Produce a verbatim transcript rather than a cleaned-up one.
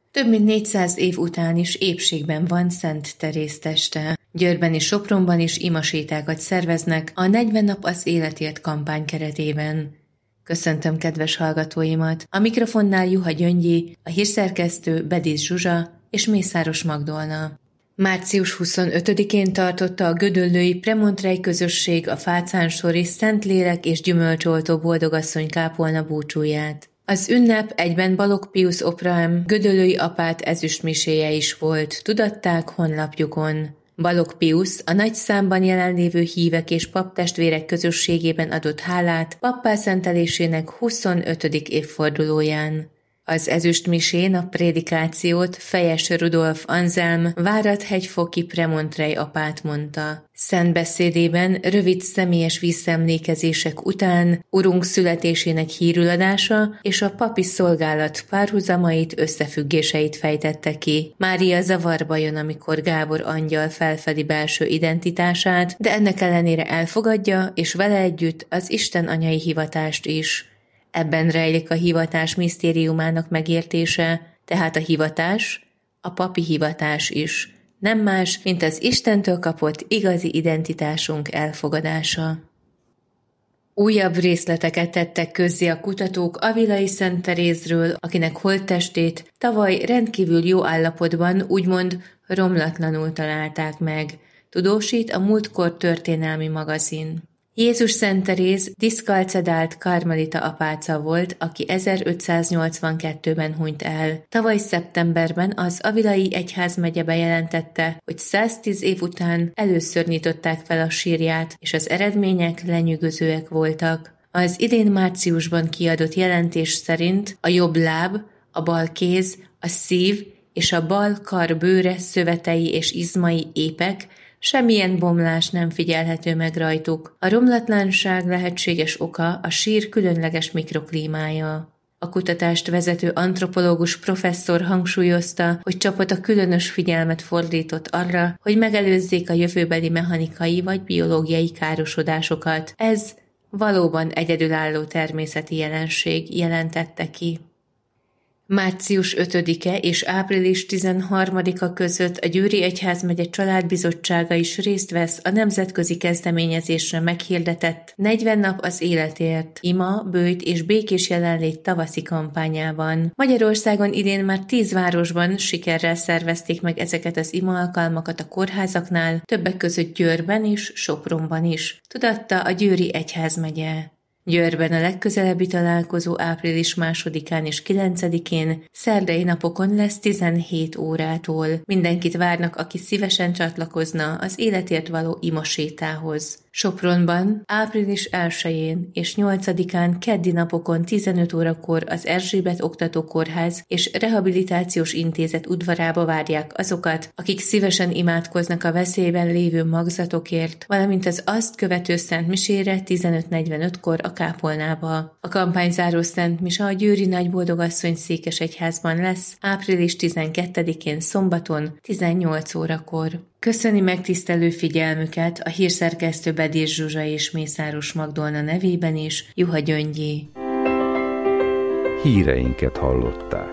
Több mint négyszáz év után is épségben van Szent Teréz teste. Győrben és Sopronban is imasétákat szerveznek a negyven nap az életért kampány keretében. Köszöntöm kedves hallgatóimat! A mikrofonnál Juha Gyöngyi, a hírszerkesztő Bedis Zsuzsa és Mészáros Magdolna. március huszonötödikén tartotta a gödöllői Premontrey közösség a Fácánsori Szentlélek és Gyümölcsoltó Boldogasszony kápolna búcsúját. Az ünnep egyben Balogh Piusz Oprahem gödöllői apát ezüstmiséje is volt, tudatták honlapjukon. Balogh Piusz a nagy számban jelenlévő hívek és paptestvérek közösségében adott hálát pappá szentelésének huszonötödik évfordulóján. Az ezüstmisén a prédikációt Fejes Rudolf Anzelm Váradhegyfoki Premontrey apát mondta. Szent beszédében rövid személyes visszaemlékezések után Urunk születésének hírüladása és a papi szolgálat párhuzamait, összefüggéseit fejtette ki. Mária zavarba jön, amikor Gábor angyal felfedi belső identitását, de ennek ellenére elfogadja, és vele együtt az Isten anyai hivatást is. Ebben rejlik a hivatás misztériumának megértése, tehát a hivatás, a papi hivatás is, nem más, mint az Istentől kapott igazi identitásunk elfogadása. Újabb részleteket tettek közzé a kutatók Avilai Szent Terézről, akinek holttestét tavaly rendkívül jó állapotban, úgymond romlatlanul találták meg, tudósít a Múltkor történelmi magazin. Jézus Szent Teréz diszkalcedált karmelita apáca volt, aki ezerötszáznyolcvankettőben hunyt el. Tavaly szeptemberben az Avilai Egyházmegye bejelentette, hogy száztíz év után először nyitották fel a sírját, és az eredmények lenyűgözőek voltak. Az idén márciusban kiadott jelentés szerint a jobb láb, a bal kéz, a szív és a bal kar bőre, szövetei és izmai épek, semmilyen bomlás nem figyelhető meg rajtuk. A romlatlanság lehetséges oka a sír különleges mikroklímája. A kutatást vezető antropológus professzor hangsúlyozta, hogy csapata különös figyelmet fordított arra, hogy megelőzzék a jövőbeli mechanikai vagy biológiai károsodásokat. Ez valóban egyedülálló természeti jelenség, jelentette ki. március ötödike és április tizenharmadika között a Győri Egyházmegye Családbizottsága is részt vesz a nemzetközi kezdeményezésre meghirdetett negyven nap az életért, ima, bőjt és békés jelenlét tavaszi kampányában. Magyarországon idén már tíz városban sikerrel szervezték meg ezeket az ima alkalmakat a kórházaknál, többek között Győrben és Sopronban is, tudatta a Győri Egyházmegye. Győrben a legközelebbi találkozó április másodikán és kilencedikén szerdai napokon lesz tizenhét órától. Mindenkit várnak, aki szívesen csatlakozna az életért való imasétához. Sopronban április elsején és nyolcadikán keddi napokon tizenöt órakor az Erzsébet Oktatókórház és Rehabilitációs Intézet udvarába várják azokat, akik szívesen imádkoznak a veszélyben lévő magzatokért, valamint az azt követő Szent Misére tizenöt negyvenötkor a kápolnába. A kampányzáró Szent Mise a Győri Nagyboldogasszony székesegyházban lesz április tizenkettedikén szombaton tizennyolc órakor. Köszöni megtisztelő figyelmüket a hírszerkesztő Bedis Zsuzsa és Mészáros Magdolna nevében is, Juha Gyöngyi. Híreinket hallották.